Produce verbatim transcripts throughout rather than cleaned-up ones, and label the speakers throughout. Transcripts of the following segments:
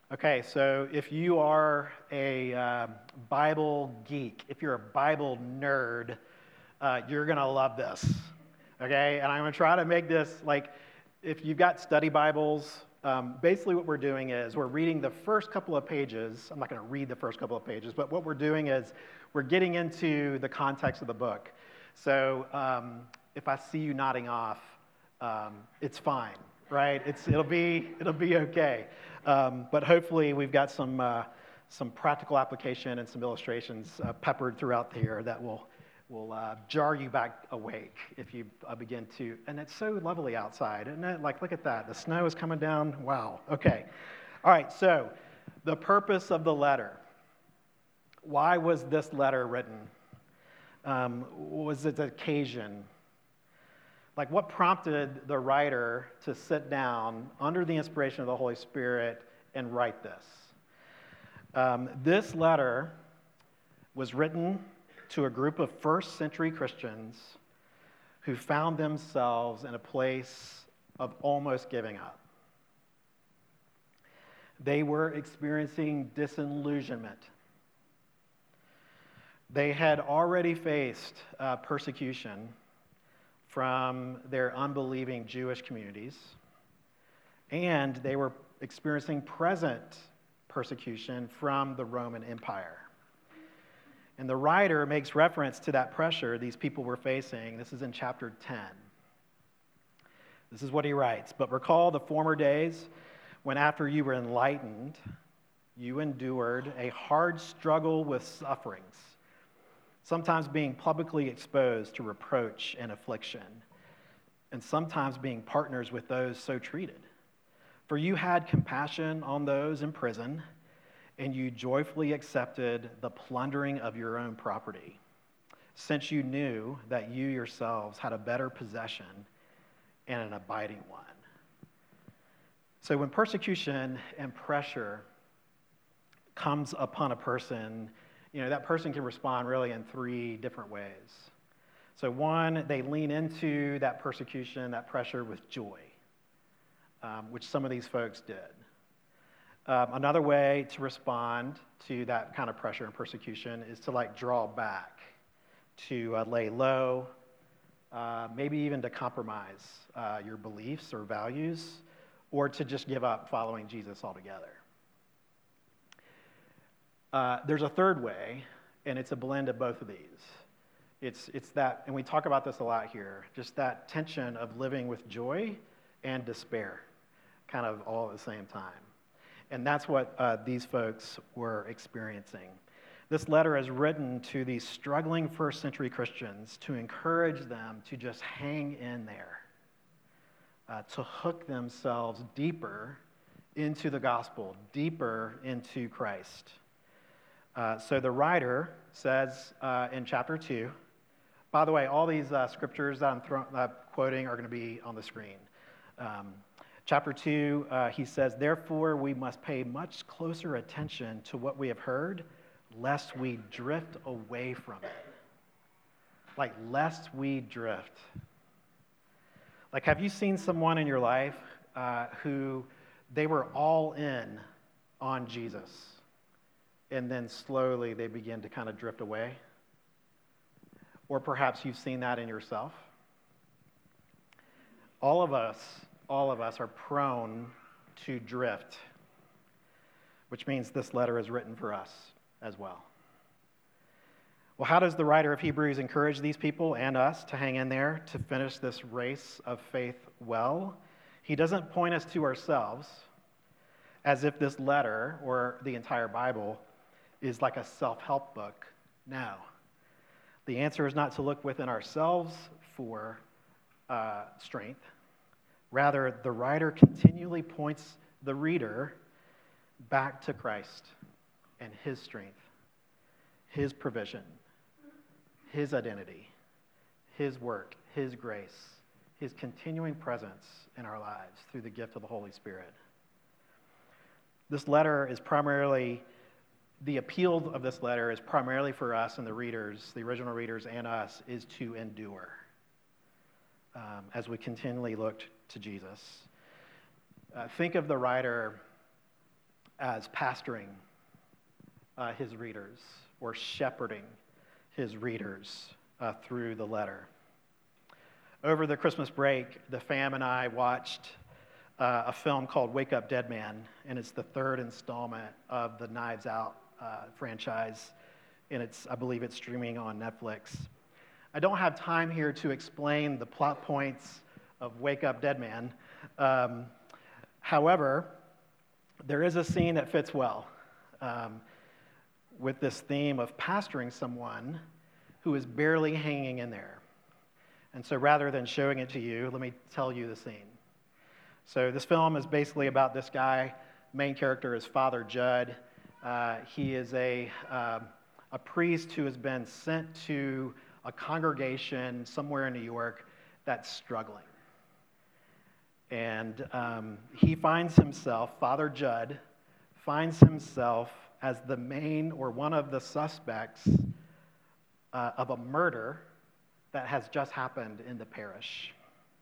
Speaker 1: Okay, so if you are a uh, Bible geek, if you're a Bible nerd, uh, you're going to love this. Okay, and I'm going to try to make this like, if you've got study Bibles, um, basically what we're doing is we're reading the first couple of pages. I'm not going to read the first couple of pages, but what we're doing is we're getting into the context of the book. So um, if I see you nodding off, um, it's fine, right? It's it'll be it'll be okay. Um, but hopefully we've got some uh, some practical application and some illustrations uh, peppered throughout here that will will uh, jar you back awake if you uh, begin to. And it's so lovely outside, isn't it? Like, look at that. The snow is coming down. Wow. Okay. All right. So the purpose of the letter. Why was this letter written? Um, was it the occasion? Like, what prompted the writer to sit down under the inspiration of the Holy Spirit and write this? Um, this letter was written to a group of first century Christians who found themselves in a place of almost giving up. They were experiencing disillusionment. They had already faced uh, persecution from their unbelieving Jewish communities, and they were experiencing present persecution from the Roman Empire. And the writer makes reference to that pressure these people were facing. This is in chapter ten. This is what he writes. But recall the former days when, after you were enlightened, you endured a hard struggle with sufferings, sometimes being publicly exposed to reproach and affliction, and sometimes being partners with those so treated. For you had compassion on those in prison, and you joyfully accepted the plundering of your own property, since you knew that you yourselves had a better possession and an abiding one. So when persecution and pressure comes upon a person, you know, that person can respond really in three different ways. So one, they lean into that persecution, that pressure with joy, um, which some of these folks did. Um, another way to respond to that kind of pressure and persecution is to like draw back, to uh, lay low, uh, maybe even to compromise uh, your beliefs or values, or to just give up following Jesus altogether. Uh, there's a third way, and it's a blend of both of these. It's, it's that, and we talk about this a lot here, just that tension of living with joy and despair, kind of all at the same time. And that's what uh, these folks were experiencing. This letter is written to these struggling first century Christians to encourage them to just hang in there, uh, to hook themselves deeper into the gospel, deeper into Christ. Uh, so the writer says uh, in chapter two, by the way, all these uh, scriptures that I'm thro- uh, quoting are going to be on the screen. Um, chapter two, uh, he says, therefore we must pay much closer attention to what we have heard, lest we drift away from it. Like, lest we drift. Like, have you seen someone in your life uh, who they were all in on Jesus, and then slowly they begin to kind of drift away? Or perhaps you've seen that in yourself. All of us, all of us are prone to drift, which means this letter is written for us as well. Well, how does the writer of Hebrews encourage these people and us to hang in there, to finish this race of faith well? He doesn't point us to ourselves as if this letter or the entire Bible is like a self-help book. No. The answer is not to look within ourselves for uh, strength. Rather, the writer continually points the reader back to Christ and his strength, his provision, his identity, his work, his grace, his continuing presence in our lives through the gift of the Holy Spirit. This letter is primarily The appeal of this letter is primarily for us and the readers, the original readers and us, is to endure um, as we continually look to Jesus. Uh, think of the writer as pastoring uh, his readers or shepherding his readers uh, through the letter. Over the Christmas break, the fam and I watched uh, a film called Wake Up Dead Man, and it's the third installment of the Knives Out uh, franchise, and it's I believe it's streaming on Netflix. I don't have time here to explain the plot points of Wake Up Dead Man. Um, however, there is a scene that fits well um, with this theme of pastoring someone who is barely hanging in there. And so rather than showing it to you, let me tell you the scene. So this film is basically about this guy. Main character is Father Judd. Uh, he is a, uh, a priest who has been sent to a congregation somewhere in New York that's struggling. And um, he finds himself, Father Judd, finds himself as the main or one of the suspects uh, of a murder that has just happened in the parish.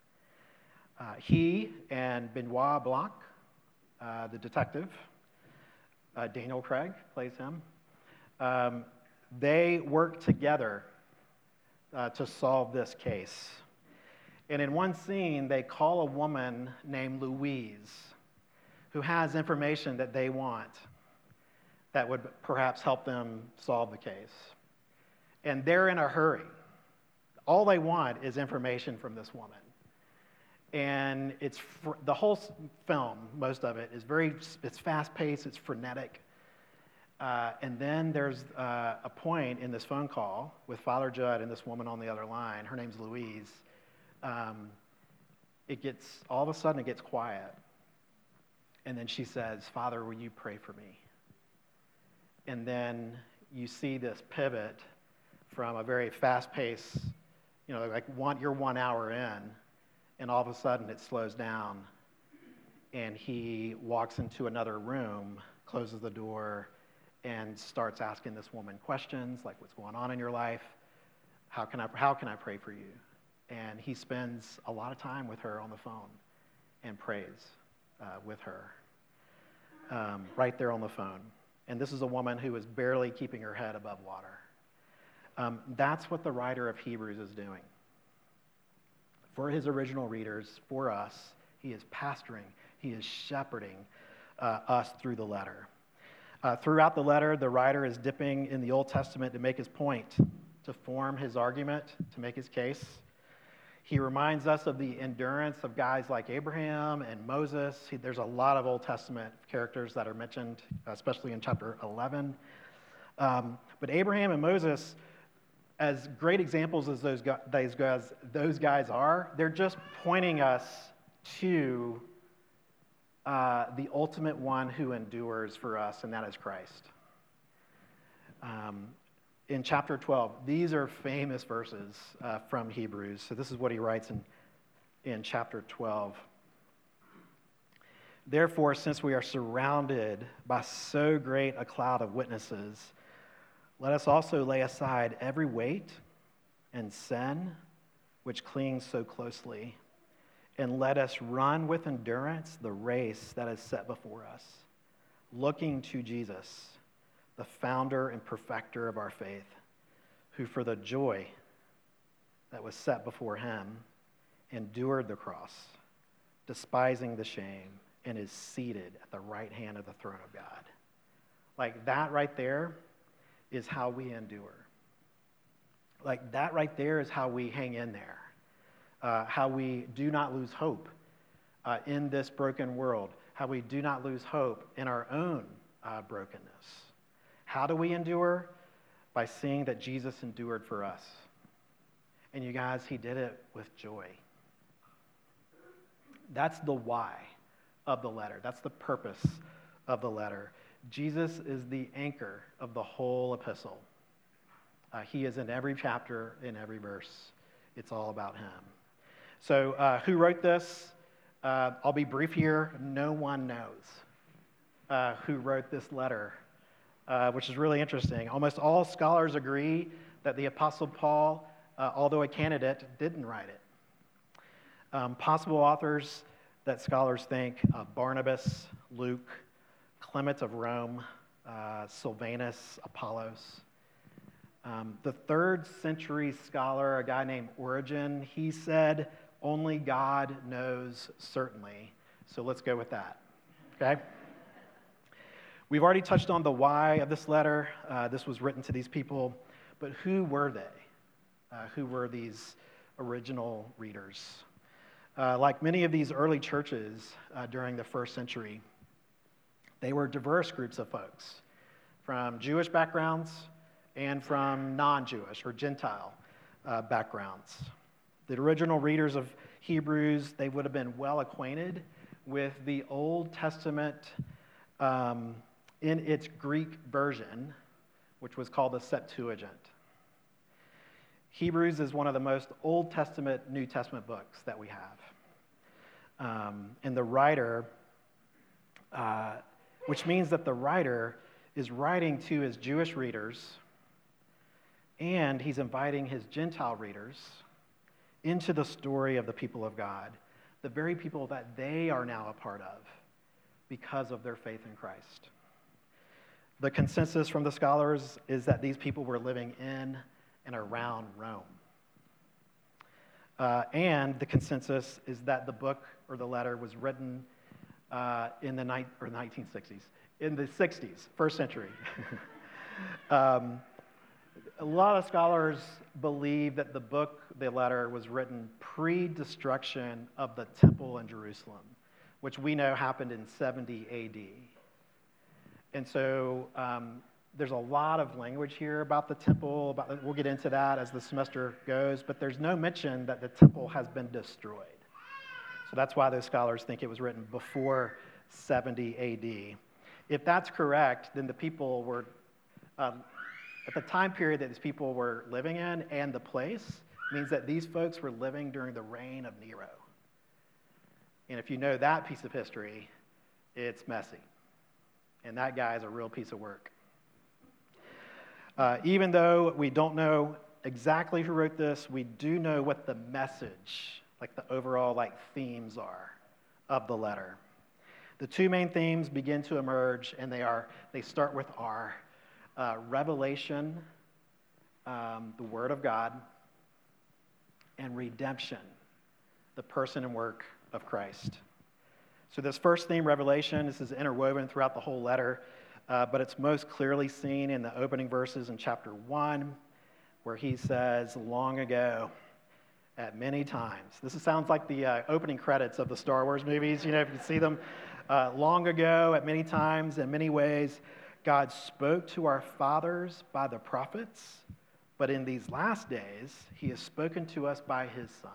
Speaker 1: Uh, he and Benoit Blanc, uh, the detective, uh, Daniel Craig plays him, um, they work together uh, to solve this case. And in one scene, they call a woman named Louise who has information that they want that would perhaps help them solve the case. And they're in a hurry. All they want is information from this woman. And it's fr- the whole film, most of it, is very, it's fast-paced, it's frenetic. Uh, and then there's uh, a point in this phone call with Father Judd and this woman on the other line. Her name's Louise. Um, it gets, all of a sudden it gets quiet. And then she says, "Father, will you pray for me?" And then you see this pivot from a very fast-paced, you know, like one, you're one hour in, and all of a sudden it slows down, and he walks into another room, closes the door, and starts asking this woman questions like, "What's going on in your life? How can I, how can I pray for you?" And he spends a lot of time with her on the phone and prays uh, with her um, right there on the phone. And this is a woman who is barely keeping her head above water. Um, that's what the writer of Hebrews is doing. For his original readers, for us, he is pastoring, he is shepherding uh, us through the letter. Uh, throughout the letter, the writer is dipping in the Old Testament to make his point, to form his argument, to make his case. He reminds us of the endurance of guys like Abraham and Moses. He, there's a lot of Old Testament characters that are mentioned, especially in chapter eleven. Um, but Abraham and Moses, as great examples as those guys, those guys, those guys are, they're just pointing us to uh, the ultimate one who endures for us, and that is Christ. Um, in chapter twelve, these are famous verses uh, from Hebrews. So this is what he writes in, in chapter twelve. "Therefore, since we are surrounded by so great a cloud of witnesses, let us also lay aside every weight and sin which clings so closely, and let us run with endurance the race that is set before us, looking to Jesus, the founder and perfecter of our faith, who for the joy that was set before him endured the cross, despising the shame, and is seated at the right hand of the throne of God." Like that right there is how we endure. Like that right there is how we hang in there, uh, how we do not lose hope uh, in this broken world, how we do not lose hope in our own uh, brokenness. How do we endure? By seeing that Jesus endured for us. And you guys, he did it with joy. That's the why of the letter. That's the purpose of the letter. Jesus is the anchor of the whole epistle. Uh, he is in every chapter, in every verse. It's all about him. So uh, who wrote this? Uh, I'll be brief here. No one knows uh, who wrote this letter, uh, which is really interesting. Almost all scholars agree that the Apostle Paul, uh, although a candidate, didn't write it. Um, possible authors that scholars think uh, Barnabas, Luke, Clement of Rome, uh, Sylvanus, Apollos. Um, the third century scholar, a guy named Origen, he said, only God knows certainly. So let's go with that, okay? We've already touched on the why of this letter. Uh, this was written to these people, but who were they? Uh, who were these original readers? Uh, like many of these early churches uh, during the first century, they were diverse groups of folks from Jewish backgrounds and from non-Jewish or Gentile uh, backgrounds. The original readers of Hebrews, they would have been well acquainted with the Old Testament um, in its Greek version, which was called the Septuagint. Hebrews is one of the most Old Testament, New Testament books that we have. Um, and the writer, uh, which means that the writer is writing to his Jewish readers, and he's inviting his Gentile readers into the story of the people of God, the very people that they are now a part of because of their faith in Christ. The consensus from the scholars is that these people were living in and around Rome. Uh, and the consensus is that the book or the letter was written uh, in the ni- or nineteen sixties, in the sixties, first century. um, A lot of scholars believe that the book, the letter, was written pre-destruction of the temple in Jerusalem, which we know happened in seventy A D. And so um, there's a lot of language here about the temple. About, we'll get into that as the semester goes, but there's no mention that the temple has been destroyed. So that's why those scholars think it was written before seventy A D. If that's correct, then the people were... Um, At the time period that these people were living in and the place means that these folks were living during the reign of Nero. And if you know that piece of history, it's messy. And that guy is a real piece of work. Uh, even though we don't know exactly who wrote this, we do know what the message, like the overall like themes are of the letter. The two main themes begin to emerge, and they are they start with R. Uh, revelation, um, the Word of God, and redemption, the person and work of Christ. So this first theme, revelation, this is interwoven throughout the whole letter, uh, but it's most clearly seen in the opening verses in chapter one, where he says, long ago, at many times. This is, sounds like the uh, opening credits of the Star Wars movies, you know, if you see them. Uh, long ago, at many times, in many ways, God spoke to our fathers by the prophets, but in these last days, he has spoken to us by his Son.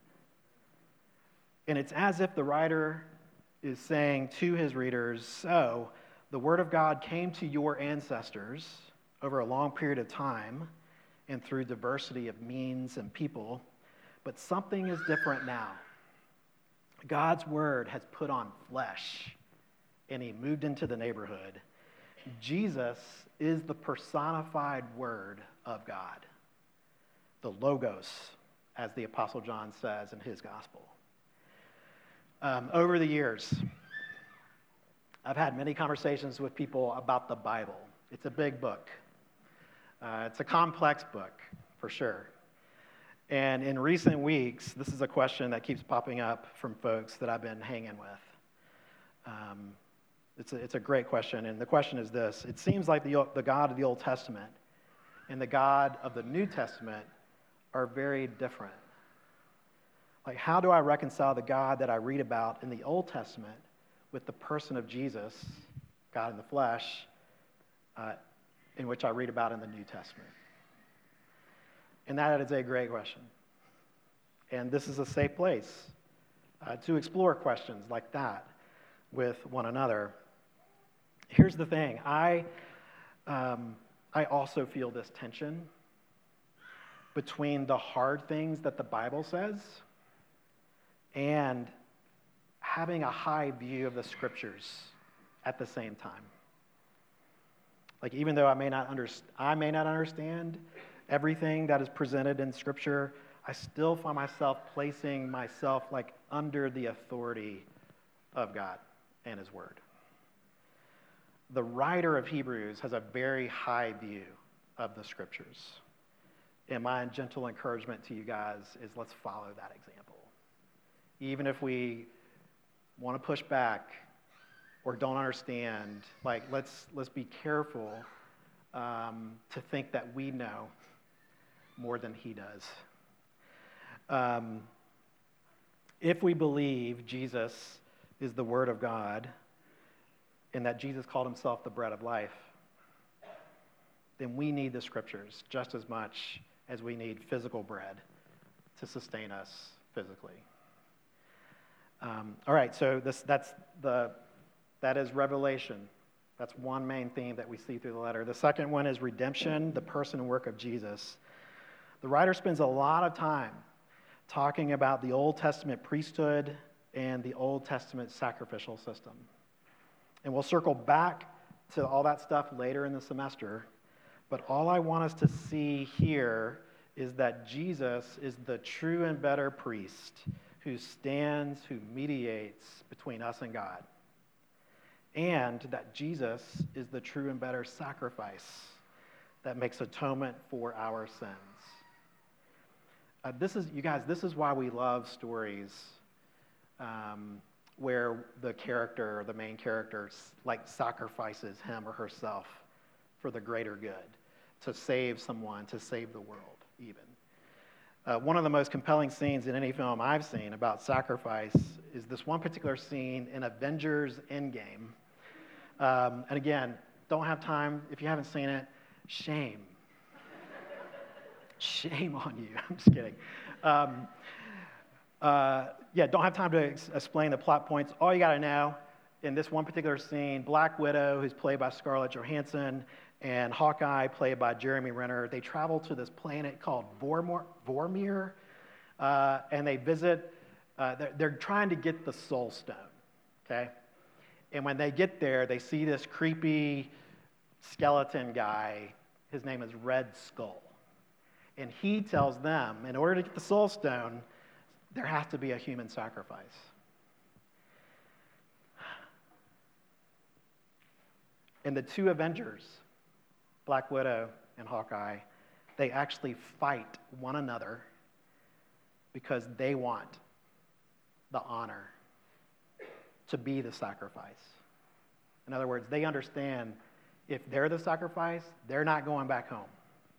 Speaker 1: And it's as if the writer is saying to his readers, so the word of God came to your ancestors over a long period of time and through diversity of means and people, but something is different now. God's word has put on flesh, and he moved into the neighborhood. Jesus is the personified word of God, the Logos, as the Apostle John says in his gospel. Um, over the years, I've had many conversations with people about the Bible. It's a big book. Uh, it's a complex book, for sure. And in recent weeks, this is a question that keeps popping up from folks that I've been hanging with. Um, It's a, it's a great question, and the question is this. It seems like the, the God of the Old Testament and the God of the New Testament are very different. Like, how do I reconcile the God that I read about in the Old Testament with the person of Jesus, God in the flesh, uh, in which I read about in the New Testament? And that is a great question. And this is a safe place uh, to explore questions like that with one another. Here's the thing. I, um, I also feel this tension between the hard things that the Bible says and having a high view of the Scriptures at the same time. Like, even though I may not under, I may not understand everything that is presented in Scripture, I still find myself placing myself like under the authority of God and his word. the writer of Hebrews has a very high view of the scriptures. And my gentle encouragement to you guys is let's follow that example. Even if we want to push back or don't understand, like let's let's be careful um, to think that we know more than he does. Um, if we believe Jesus is the Word of God and that Jesus called himself the bread of life, then we need the scriptures just as much as we need physical bread to sustain us physically. Um, all right, so this that's the that is revelation. That's one main theme that we see through the letter. The second one is redemption, the person and work of Jesus. The writer spends a lot of time talking about the Old Testament priesthood and the Old Testament sacrificial system. And we'll circle back to all that stuff later in the semester. But all I want us to see here is that Jesus is the true and better priest who stands, who mediates between us and God. And that Jesus is the true and better sacrifice that makes atonement for our sins. Uh, this is, you guys, this is why we love stories um, where the character, the main character, like sacrifices him or herself for the greater good, to save someone, to save the world, even. Uh, one of the most compelling scenes in any film I've seen about sacrifice is this one particular scene in Avengers Endgame. Um, and again, don't have time. If you haven't seen it, shame. Shame on you. I'm just kidding. Um, uh, yeah, don't have time to ex- explain the plot points. All you got to know, in this one particular scene, Black Widow, who's played by Scarlett Johansson, and Hawkeye, played by Jeremy Renner, they travel to this planet called Vormir, Vormir uh, and they visit, uh, they're, they're trying to get the Soul Stone, okay? And when they get there, they see this creepy skeleton guy. His name is Red Skull. And he tells them, in order to get the Soul Stone, there has to be a human sacrifice. And the two Avengers, Black Widow and Hawkeye, they actually fight one another because they want the honor to be the sacrifice. In other words, they understand if they're the sacrifice, they're not going back home.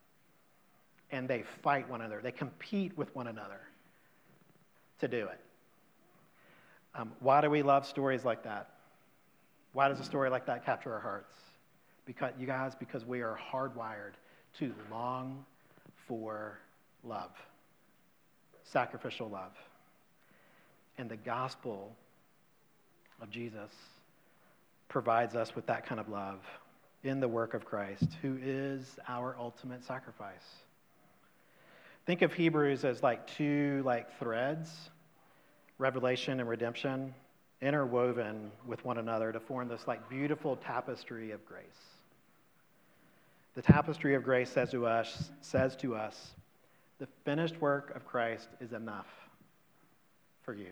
Speaker 1: And they fight one another. They compete with one another to do it. Um, why do we love stories like that? Why does a story like that capture our hearts? Because, you guys, because we are hardwired to long for love, sacrificial love. And the gospel of Jesus provides us with that kind of love in the work of Christ, who is our ultimate sacrifice. Think of Hebrews as like two like threads, revelation and redemption, interwoven with one another to form this like beautiful tapestry of grace. The tapestry of grace says to us, says to us, the finished work of Christ is enough for you.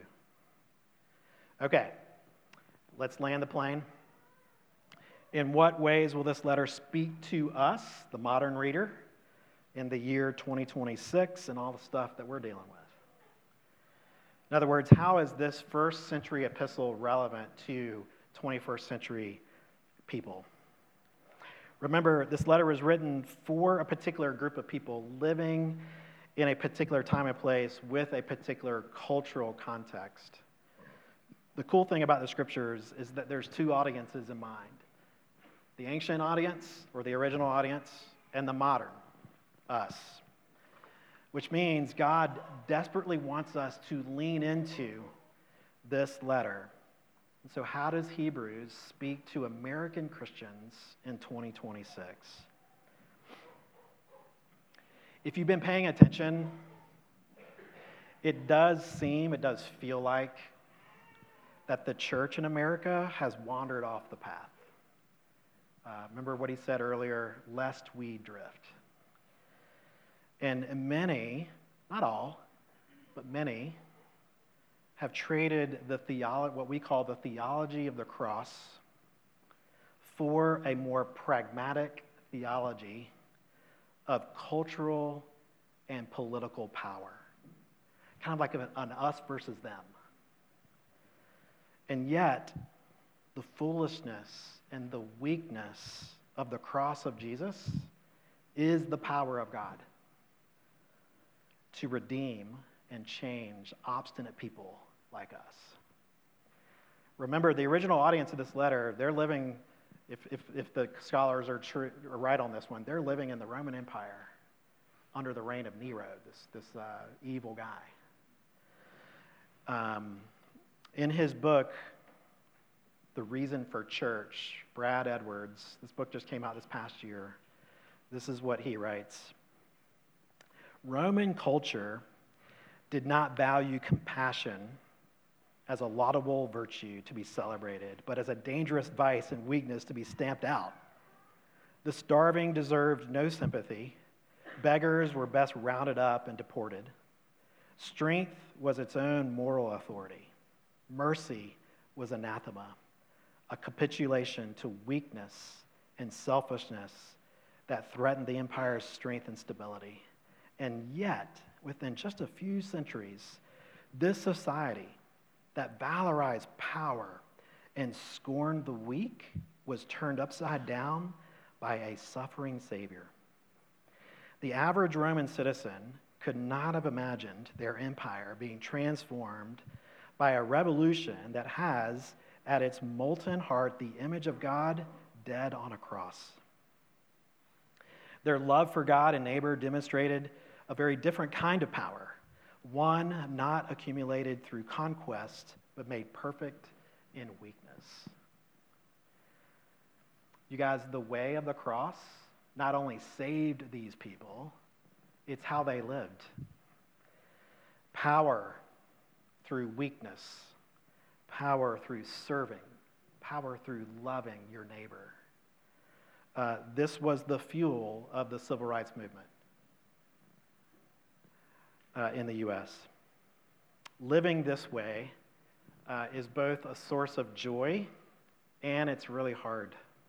Speaker 1: Okay, let's land the plane. In what ways will this letter speak to us, the modern reader, in the year twenty twenty-six and all the stuff that we're dealing with? In other words, how is this first century epistle relevant to twenty-first century people? Remember, this letter was written for a particular group of people living in a particular time and place with a particular cultural context. The cool thing about the scriptures is that there's two audiences in mind. The ancient audience, or the original audience, and the modern, us. Which means God desperately wants us to lean into this letter. And so how does Hebrews speak to American Christians in twenty twenty-six? If you've been paying attention, it does seem, it does feel like that the church in America has wandered off the path. Uh, remember what he said earlier, lest we drift. And many, not all, but many, have traded the theolo- what we call the theology of the cross for or a more pragmatic theology of cultural and political power, kind of like an, an us versus them. And yet, the foolishness and the weakness of the cross of Jesus is the power of God to redeem and change obstinate people like us. Remember, the original audience of this letter, they're living, if, if, if the scholars are, true, are right on this one, they're living in the Roman Empire under the reign of Nero, this, this uh, evil guy. Um, in his book, The Reason for Church, Brad Edwards, this book just came out this past year. This is what he writes. Roman culture did not value compassion as a laudable virtue to be celebrated, but as a dangerous vice and weakness to be stamped out. The starving deserved no sympathy. Beggars were best rounded up and deported. Strength was its own moral authority. Mercy was anathema, a capitulation to weakness and selfishness that threatened the empire's strength and stability. And yet, within just a few centuries, this society that valorized power and scorned the weak was turned upside down by a suffering Savior. The average Roman citizen could not have imagined their empire being transformed by a revolution that has at its molten heart the image of God dead on a cross. Their love for God and neighbor demonstrated a very different kind of power, one not accumulated through conquest, but made perfect in weakness. You guys, the way of the cross not only saved these people, it's how they lived. Power through weakness, power through serving, power through loving your neighbor. Uh, this was the fuel of the civil rights movement uh, in the U S. Living this way uh, is both a source of joy and it's really hard.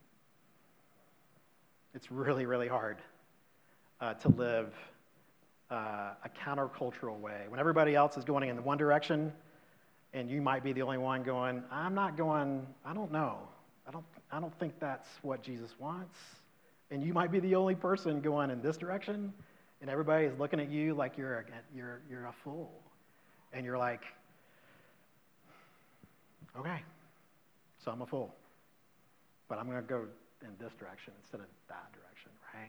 Speaker 1: It's really, really hard uh, to live uh, a countercultural way. When everybody else is going in one direction and you might be the only one going, I'm not going, I don't know. I don't, I don't think that's what Jesus wants. And you might be the only person going in this direction, and everybody is looking at you like you're a, you're, you're a fool. And you're like, okay, so I'm a fool. But I'm going to go in this direction instead of that direction, right?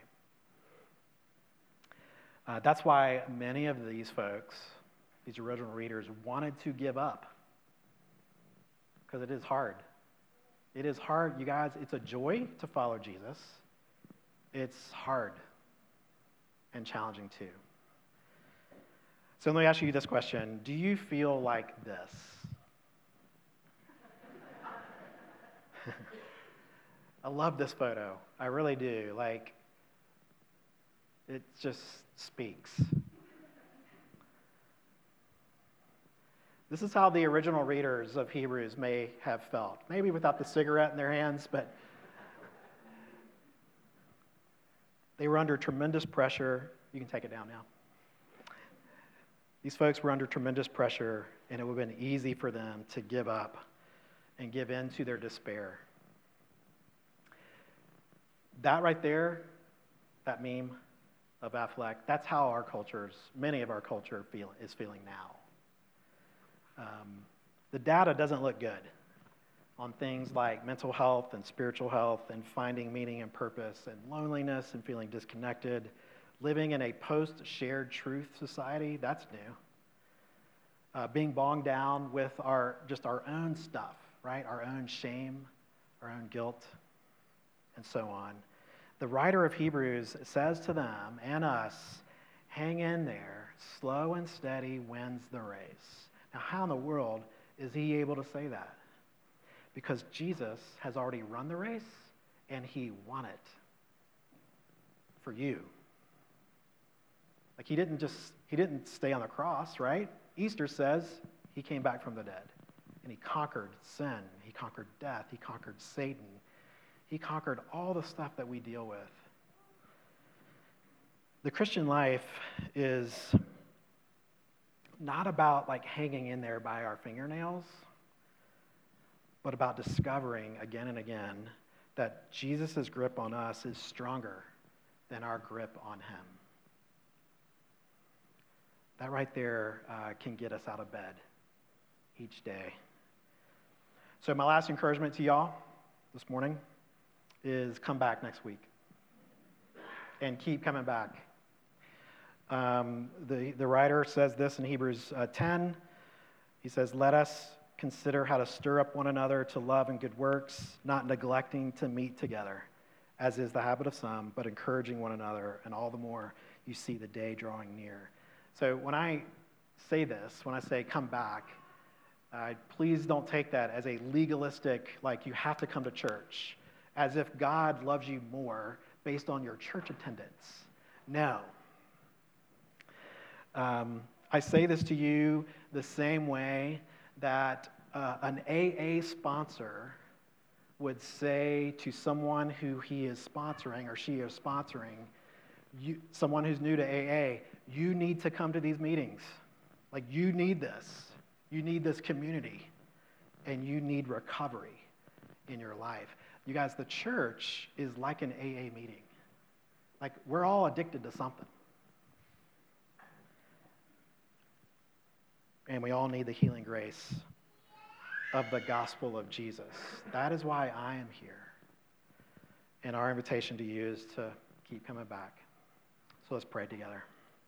Speaker 1: Uh, that's why many of these folks, these original readers, wanted to give up. Because it is hard. It is hard, you guys. It's a joy to follow Jesus. It's hard and challenging too. So let me ask you this question. Do you feel like this? I love this photo. I really do. Like, it just speaks. This is how the original readers of Hebrews may have felt. Maybe without the cigarette in their hands, but they were under tremendous pressure. You can take it down now. These folks were under tremendous pressure, and it would have been easy for them to give up and give in to their despair. That right there, that meme of Affleck, that's how our cultures, many of our culture feel, is feeling now. Um, the data doesn't look good on things like mental health and spiritual health and finding meaning and purpose and loneliness and feeling disconnected. Living in a post-shared truth society, that's new. Uh, being bogged down with our just our own stuff, right? Our own shame, our own guilt, and so on. The writer of Hebrews says to them and us, hang in there, slow and steady wins the race. Now, how in the world is he able to say that? Because Jesus has already run the race, and he won it for you. Like, he didn't just, he didn't stay on the cross, right? Easter says he came back from the dead, and he conquered sin. He conquered death. He conquered Satan. He conquered all the stuff that we deal with. The Christian life is not about like hanging in there by our fingernails, but about discovering again and again that Jesus' grip on us is stronger than our grip on him. That right there uh, can get us out of bed each day. So my last encouragement to y'all this morning is come back next week and keep coming back. Um, the, the writer says this in Hebrews uh, ten. He says, let us consider how to stir up one another to love and good works, not neglecting to meet together, as is the habit of some, but encouraging one another, and all the more you see the day drawing near. So when I say this, when I say come back, uh, please don't take that as a legalistic, like you have to come to church, as if God loves you more based on your church attendance. No. Um, I say this to you the same way that uh, an A A sponsor would say to someone who he is sponsoring or she is sponsoring, you, someone who's new to A A, you need to come to these meetings. Like, you need this. You need this community, and you need recovery in your life. You guys, the church is like an A A meeting. Like, we're all addicted to something. And we all need the healing grace of the gospel of Jesus. That is why I am here. And our invitation to you is to keep coming back. So let's pray together.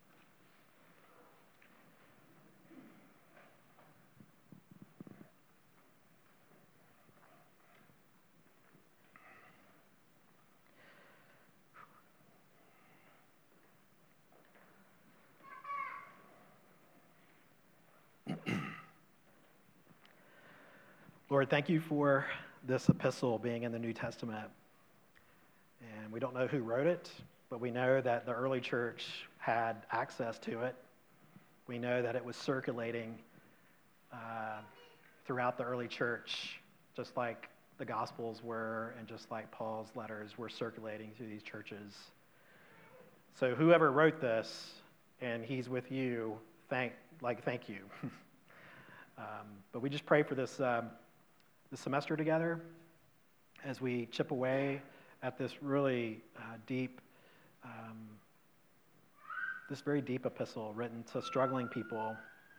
Speaker 1: Lord, thank you for this epistle being in the New Testament. And we don't know who wrote it, but we know that the early church had access to it. We know that it was circulating uh, throughout the early church, just like the Gospels were and just like Paul's letters were circulating through these churches. So whoever wrote this, and he's with you, thank like thank you. um, but we just pray for this um, this semester together as we chip away at this really uh, deep, um, this very deep epistle written to struggling people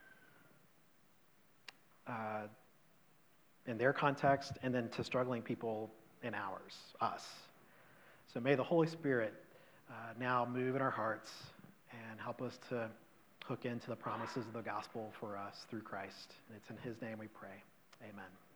Speaker 1: uh, in their context, and then to struggling people in ours, us. So may the Holy Spirit uh, now move in our hearts and help us to hook into the promises of the gospel for us through Christ. And it's in his name we pray. Amen.